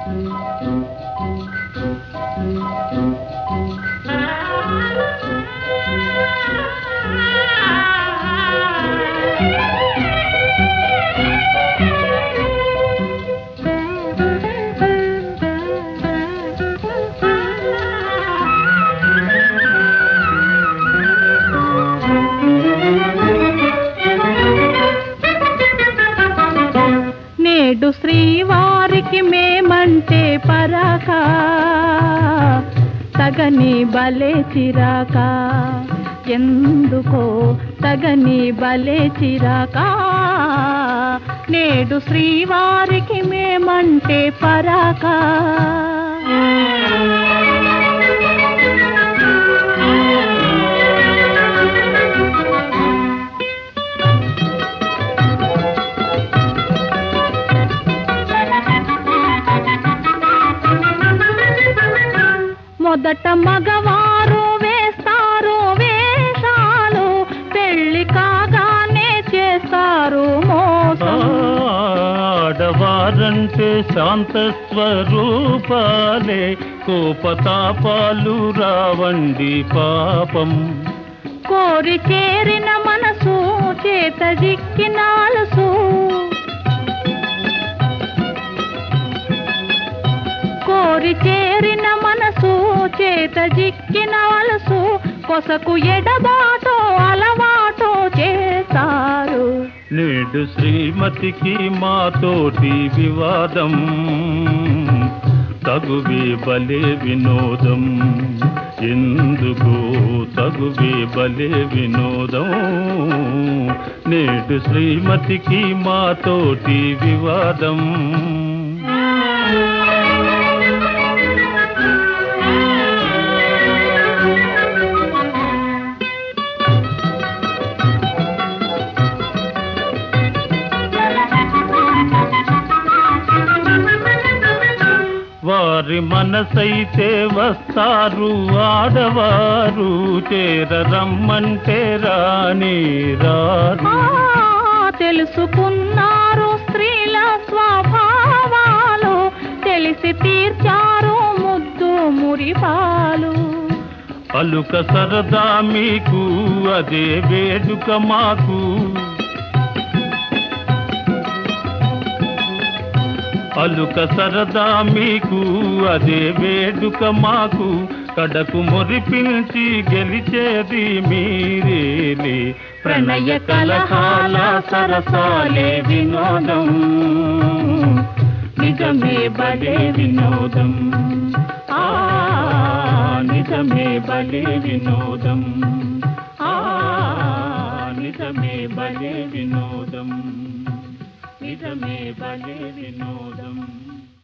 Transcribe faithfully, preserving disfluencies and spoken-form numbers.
నేడు శ్రీవారికి మేమంటే పరాక తగని బలే చిరాక ఎందుకో తగని బలే చిరాక నేడు శ్రీవారికి మేమంటే పరాక మొదట మగవారు వేస్తారు వేషాలు పెళ్లి కాగానే చేస్తారు మోసం ఆడవారంటే శాంత స్వరూపాలే కోపతాపాలు రావండి పాపం కోరి చేరిన మనసు చేత జిక్కిన అలసు కోరి చేరిన మనసు చేత జిక్కిన అలసు కొసకు ఎడబాటో అలవాటో చేస్తారు నేడు శ్రీమతికి మాతోటి వివాదం తగువే బలే వినోదం ఎందుకు తగువే బలే వినోదం నేడు శ్రీమతికి మాతోటి వివాదం వారి మనసైతే వస్తారు ఆడవారు చేరరమ్మంటే రాని రారు తెలుసుకున్నారు స్త్రీల స్వభావాలు తెలిసి తీర్చారు ముద్దు మురిపాలు అలుక సరదా మీకు అదే వేడుక మాకు అలుక సరదా మీకు అదే వేడుక మాకు కడకు మురిపించి గెలిచేది మీరేలే ప్రణయ కలహాల సరసాలే వినోదం నిజమే బలే వినోదం ఆ నిజమే బలే వినోదం ఆ నిజమే బలే వినోదం నిజమే బలే వినోదం